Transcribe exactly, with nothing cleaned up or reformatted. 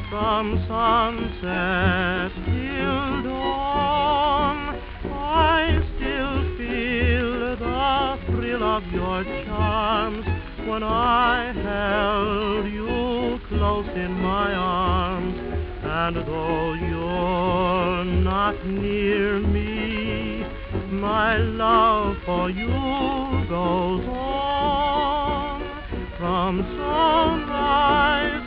From sunset till dawn, I still feel the thrill of your charms when I held you close in my arms. And though you're not near me, my love for you goes on. From sunrise